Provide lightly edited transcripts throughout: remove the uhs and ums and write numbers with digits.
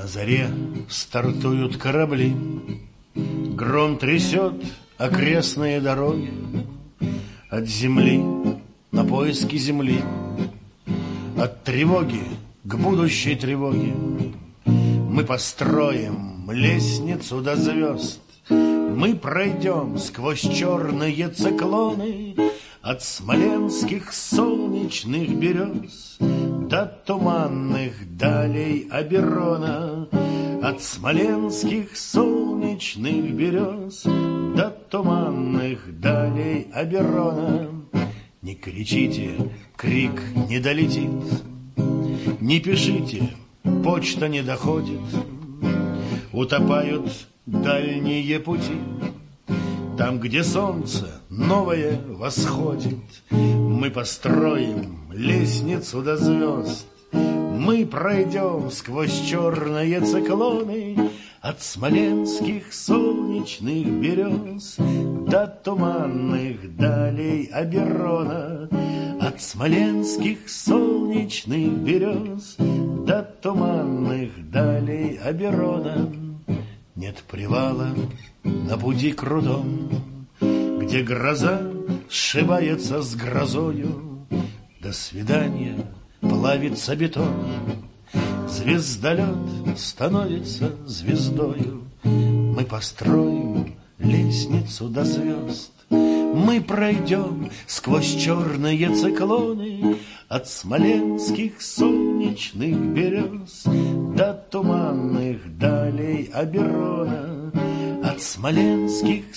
На заре стартуют корабли, гром трясет окрестные дороги. От земли на поиски земли, от тревоги к будущей тревоге. Мы построим лестницу до звезд, мы пройдем сквозь черные циклоны, от смоленских солнечных берез до туманных далей Оберона. От смоленских солнечных берез до туманных далей Оберона. Не кричите, крик не долетит, не пишите, почта не доходит. Утопают дальние пути, там, где солнце новое восходит. Мы построим лестницу до звезд, мы пройдем сквозь черные циклоны, от смоленских солнечных берез до туманных далей Оберона. От смоленских солнечных берез до туманных далей Оберона. Нет привала на пути крутом, где гроза сшибается с грозою. До свидания, плавится бетон, звездолет становится звездою. Мы построим лестницу до звезд, мы пройдем сквозь черные циклоны, от смоленских солнечных берез до туманных далей Оберона. От смоленских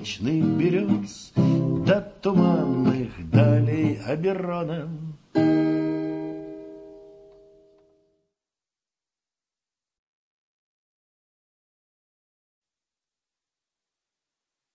солнечных берез до туманных далей Оберона.